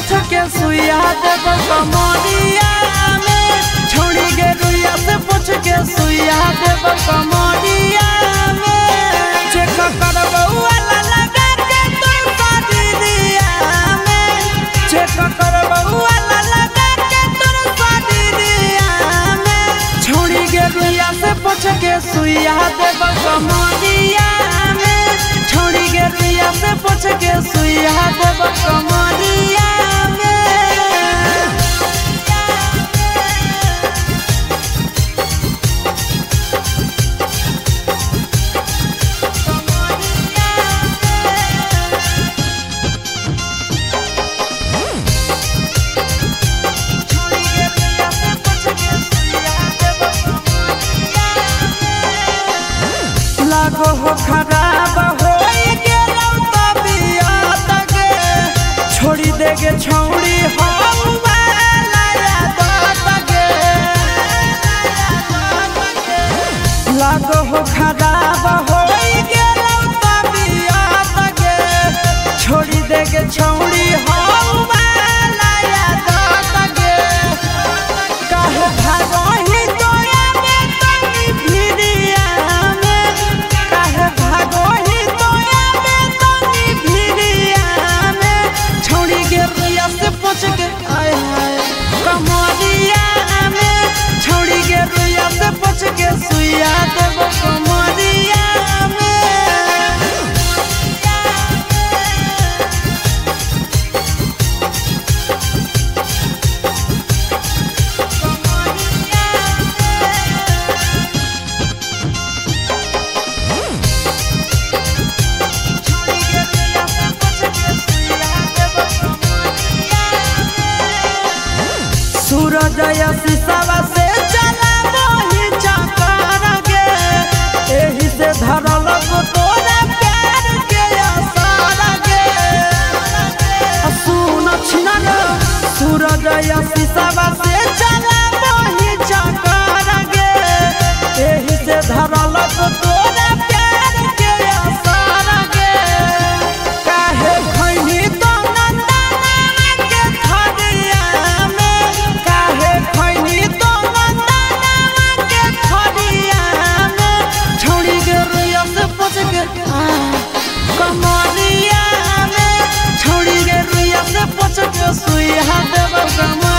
पूछ के सुइया देव कमरिया में छोड़ी गे रुइया से पूछ के सुइया देव कमरिया में चेक करबौ वाला लगा के तोर शरीरिया में चेक करबौ वाला लगा के तोर शरीरिया में छोड़ी गे रुइया से पूछ के सुइया देव कमरिया में छोड़ी गे रुइया से पूछ के सुइया देव कमरिया लागो हो खराब हो गेलौ तबियत गे छोड़ी देगे छौड़ी हम वाला यादत गे लागो हो खराब हो गेलौ तबियत गे छोड़ी देगे छौड़ी हम वाला यादत गे काहे भागहि तोरा में तनी भिरिया पूछ के आए हाय कमरिया में छोड़ी गे रुइया से पूछ के सुइया देव कमरिया सूरज शीशवा से चला वही चक्कर गे एही से धरल तोरा प्यार के असर गे सुन छिनन सूरज शीशवा से चला वही चक्कर गे एही से धरल तोरा